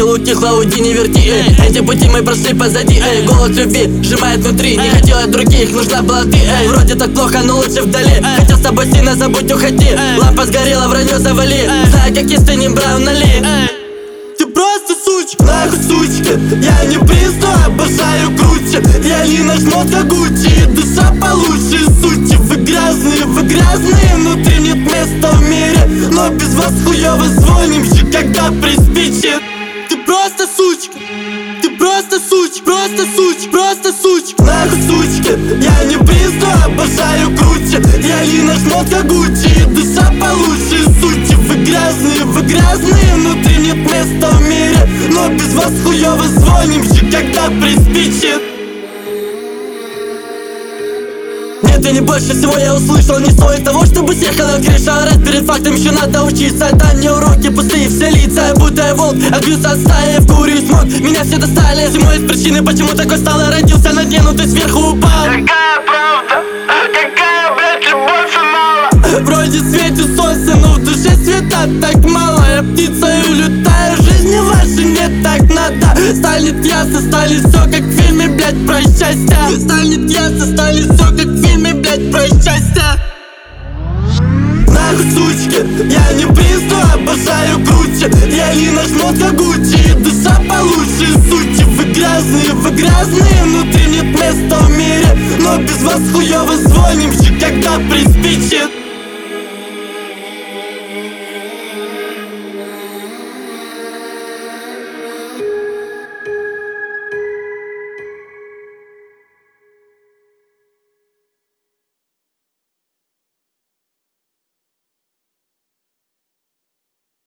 луки, Клауди, не верти, эй. Эти пути мы прошли позади, эй. Голод любви сжимает внутри, не хотела других, нужна была ты, эй. Вроде так плохо, но лучше вдали. Хотел с тобой сильно, забудь, уходи. Лампа сгорела, вранье завали. Знаю, как если не Браун, нали. Ты просто сучка, нахуй сучка. Я не приз, но обожаю круче. Я не наш мозга Гуччи, душа получше сути. Вы грязные, внутри нет места в мире. Но без вас хуёво звонимся, когда приспичит. Ты просто сучка, ты просто сучка, просто сучка, просто сучка. Нахуй сучка, я не приз, но обожаю круче. Я не наш мозга Гуччи, душа получше сути. Вы грязные, внутри нет места в мире. Но без вас хуёво звонимся, когда приспичит. Нет, и не больше всего я услышал. Не стоит того, чтобы съехала крыша. Орать перед фактом еще надо учиться. Это не уроки, пустые все лица. Будто я волк, отбился от стаи. В курю смог, меня все достали. Зимой из причины, почему такой стал. Я родился на дне, но ты сверху упал. Какая правда? Какая, блядь, любовь и мало? Вроде светит солнце, но в душе света так мало. Я птица и улетаю, жизни вашей не так надо. Станет ясно, станет все как в фильме, блядь, про счастье. Станет ясно, станет все как в фильме, блядь, про счастье. Нахуй сучки, я не приз, но обожаю круче. Я не наш мозга Гуччи, душа получше сути. Вы грязные, внутри нет места в мире. Но без вас хуёво звонимся, когда приспичит.